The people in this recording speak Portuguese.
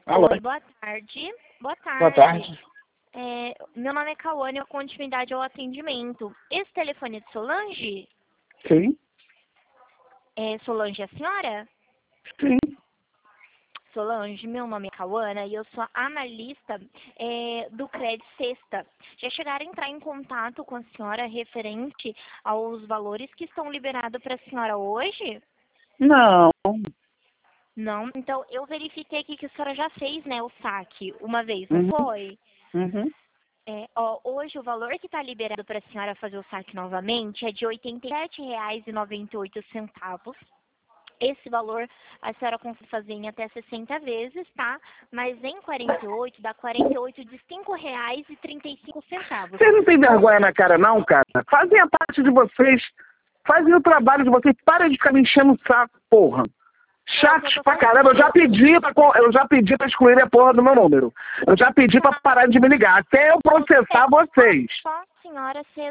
Alô? Oi, boa tarde. Boa tarde. Boa tarde. Meu nome é Cauane, eu continuidade ao atendimento. Esse telefone é de Solange? Sim, Solange é a senhora? sim. Solange, meu nome é Cauana e eu sou analista do Credit Sexta. Já chegaram a entrar em contato com a senhora referente aos valores que estão liberados para a senhora hoje? Não. Não? Então, eu verifiquei aqui que a senhora já fez, né, o saque uma vez, não Uhum, foi? uhum. Hoje o valor que está liberado para a senhora fazer o saque novamente é de R$ 87,98. Esse valor a senhora consegue fazer em até 60 vezes, tá? Mas em 48, dá 48 de R$ 5,35. Vocês não têm vergonha na cara, não, cara? Fazem a parte de vocês. Fazem o trabalho de vocês. Para de ficar me enchendo o saco, porra. É o que eu Chatos tô pra fazendo. caramba. Eu já pedi pra excluir a porra do meu número. Eu já pedi pra parar de me ligar. Até eu processar vocês. Só a senhora ser